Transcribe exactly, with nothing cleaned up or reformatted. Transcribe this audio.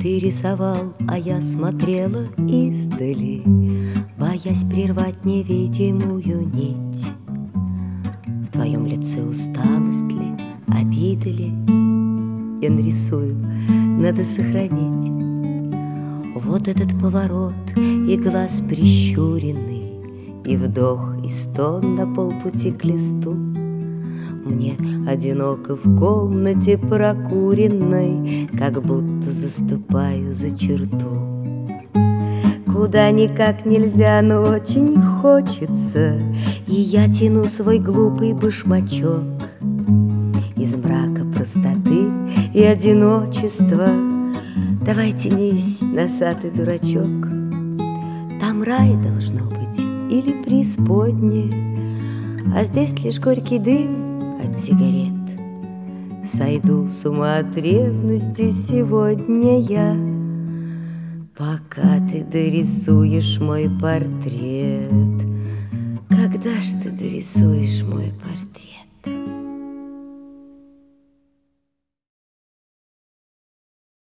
Ты рисовал, а я смотрела издали, боясь прервать невидимую нить. В твоем лице усталость ли, обиды ли? Я нарисую, надо сохранить. Вот этот поворот и глаз прищуренный, и вдох, и стон на полпути к листу. Мне одиноко в комнате прокуренной, как будто заступаю за черту. Куда никак нельзя, но очень хочется, и я тяну свой глупый башмачок. Из мрака простоты и одиночества давай тянись, носатый дурачок. Там рай должно быть или преисподнее, а здесь лишь горький дым от сигарет. Сойду с ума от ревности сегодня я, пока ты дорисуешь мой портрет. Когда ж ты дорисуешь мой портрет?